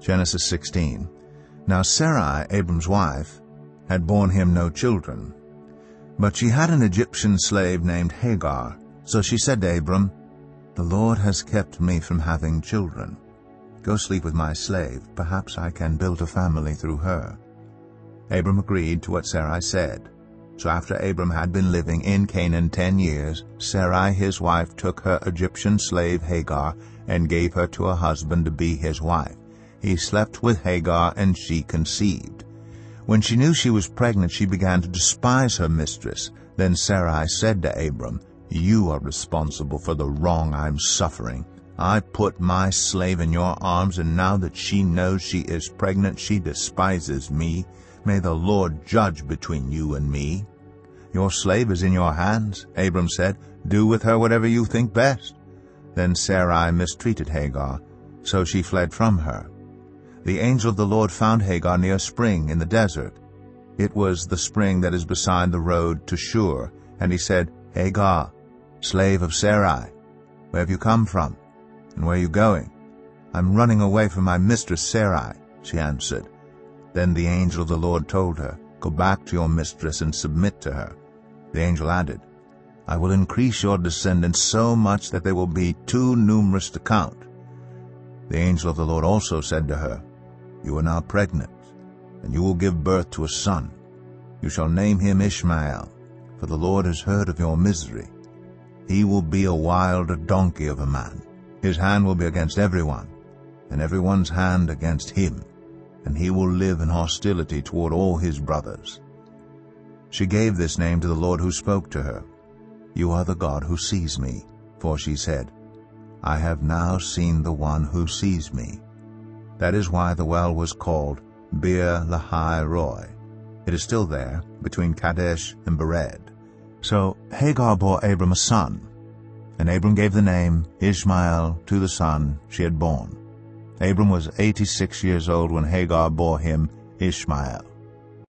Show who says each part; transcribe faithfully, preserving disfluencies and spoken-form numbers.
Speaker 1: Genesis sixteen. Now Sarai, Abram's wife, had borne him no children, but she had an Egyptian slave named Hagar. So she said to Abram, "The Lord has kept me from having children. Go sleep with my slave. Perhaps I can build a family through her." Abram agreed to what Sarai said. So after Abram had been living in Canaan ten years, Sarai his wife took her Egyptian slave Hagar and gave her to her husband to be his wife. He slept with Hagar, and she conceived. When she knew she was pregnant, she began to despise her mistress. Then Sarai said to Abram, "You are responsible for the wrong I'm suffering. I put my slave in your arms, and now that she knows she is pregnant, she despises me. May the Lord judge between you and me." "Your slave is in your hands," Abram said. "Do with her whatever you think best." Then Sarai mistreated Hagar, so she fled from her. The angel of the Lord found Hagar near a spring in the desert. It was the spring that is beside the road to Shur, and he said, "Hagar, slave of Sarai, where have you come from, and where are you going?" "I'm running away from my mistress Sarai," she answered. Then the angel of the Lord told her, "Go back to your mistress and submit to her." The angel added, "I will increase your descendants so much that they will be too numerous to count." The angel of the Lord also said to her, "You are now pregnant, and you will give birth to a son. You shall name him Ishmael, for the Lord has heard of your misery. He will be a wild donkey of a man. His hand will be against everyone, and everyone's hand against him, and he will live in hostility toward all his brothers." She gave this name to the Lord who spoke to her. "You are the God who sees me," for she said, "I have now seen the one who sees me." That is why the well was called Beer Lahai Roi. It is still there, between Kadesh and Bered. So Hagar bore Abram a son, and Abram gave the name Ishmael to the son she had born. Abram was eighty-six years old when Hagar bore him Ishmael.